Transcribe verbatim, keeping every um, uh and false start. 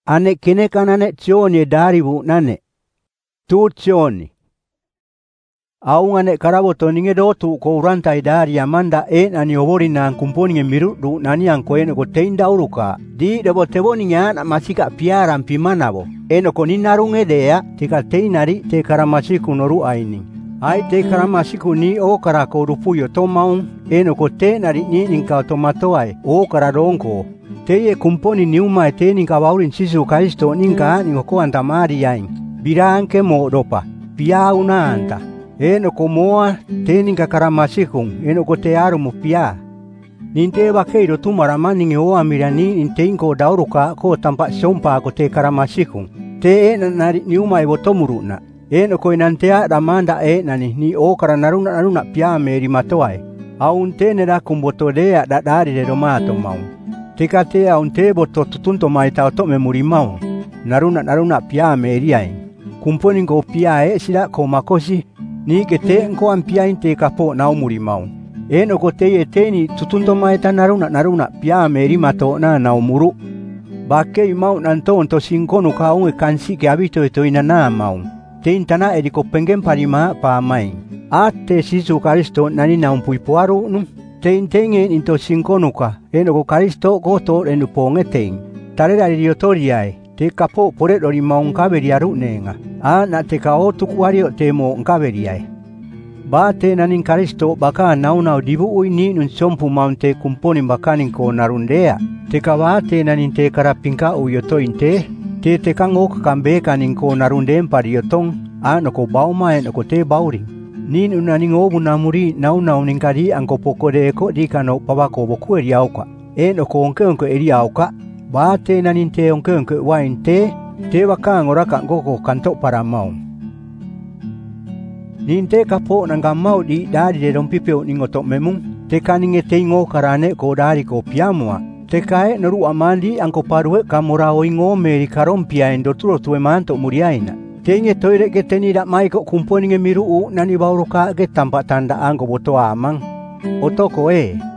Ane kene kanane tioni dari bu nane. Tu tioni. Au ngane karaboto ninge dotu ko urantai dari amanda e nani obori na kumponi nge miru du nani anko eno ko teinda uruka. Di debo tebo ninya na masika piara mpimanabo. Eno ko ninarunge dea tika teinari te karamasiku noru aini. Ai te karamasiku ni o karako rupuyo tomaun. Eno ko te nari ni ninka tomatoai o kararonko. Te e kumponi niuma e te ninka waurin sisu kaisto ninka ningo ko antamari yain. Bira anke mo dopa. Pia una anta. Eno ko moa te ninka karamasikun. Eno ko te aru mo pia. Ninte bakeiro tumarama ninge o amirani ninte inko dauruka ko tampak sompa ko te karamasikun. Te e nari niuma e botomuruna. Eno ko inantea ramanda e nani ni o karanaruna naruna pia meri matoai. Aun te nera kumbotodea dadari de romato mau. Tika te aun te boto tutunto mai tau to me muri mau. Naruna naruna pia meri ai. Kumponi ko pia e sila ko makosi. Ni ke te nko ampia inte kapo na umuri mau. Eno ko te e te ni tutunto mai ta naruna naruna pia meri mato na na umuru. Bakei mau nanto onto sinkonu ka unge kansi ke abito e to inana mau. Te intana e di ko pengen parima pa mai. A te sisu karisto nani na umpuipuaru nu. Te intenge into sinkonu ka. Eno ko karisto goto renu ponge tein. Tarera riotoriai. Te kapo pore lori mau nkaberi aru nenga. A na te ka o tukuario te mo nkaberi ai. Ba te nanin karisto baka naunau dibu ui ni nun sompu maunte kumponi bakanin ko narundea. Te ka ba te nanin te karapinka uyoto inte. Te te kango kakambekanin ko narundeen pariotong. A no ko bauma e no ko te bauring. Nin unaning obu namuri naunau ninkari angko pokode eko di kano pabako boku eri auka. E no ko onke onke eri auka. Ba te nanin te onke onke wain te. Te waka ngoraka ngoko kanto para mau. Nin te kapo nanga mau di dari de rompipeo ningoto memung. Te kaninge te ingo karane ko dari ko piamua. Te kae noru amandi angko parue kamorao ingo meri karompia endoturo tue manto muriaina. Te inge toire ke tenira mai ko kumponi nge miru u nani bauruka ke tampak tanda angko boto amang. Otoko e.